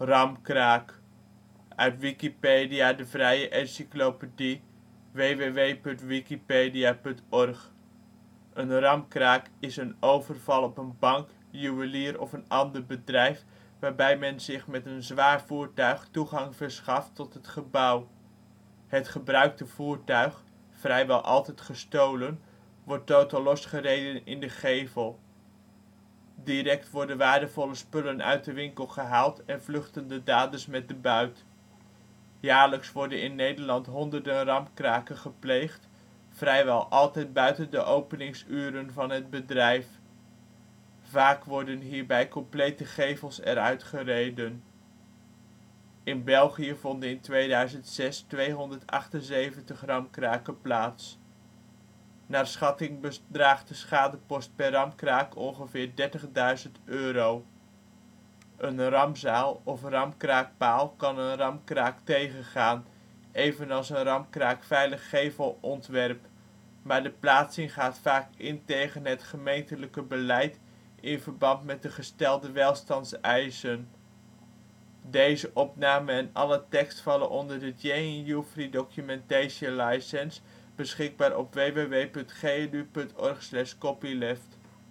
Ramkraak, uit Wikipedia, de vrije encyclopedie. www.wikipedia.org. Een ramkraak is een overval op een bank, juwelier of een ander bedrijf waarbij men zich met een zwaar voertuig toegang verschaft tot het gebouw. Het gebruikte voertuig, vrijwel altijd gestolen, wordt totaal gereden in de gevel. Direct worden waardevolle spullen uit de winkel gehaald en vluchten de daders met de buit. Jaarlijks worden in Nederland honderden ramkraken gepleegd, vrijwel altijd buiten de openingsuren van het bedrijf. Vaak worden hierbij complete gevels eruit gereden. In België vonden in 2006 278 ramkraken plaats. Naar schatting bedraagt de schadepost per ramkraak ongeveer €30.000. Een ramzaal of ramkraakpaal kan een ramkraak tegengaan, evenals een ramkraakveilig gevelontwerp, maar de plaatsing gaat vaak in tegen het gemeentelijke beleid in verband met de gestelde welstandseisen. Deze opname en alle tekst vallen onder de JNU Free Documentation License, beschikbaar op www.gnu.org/copyleft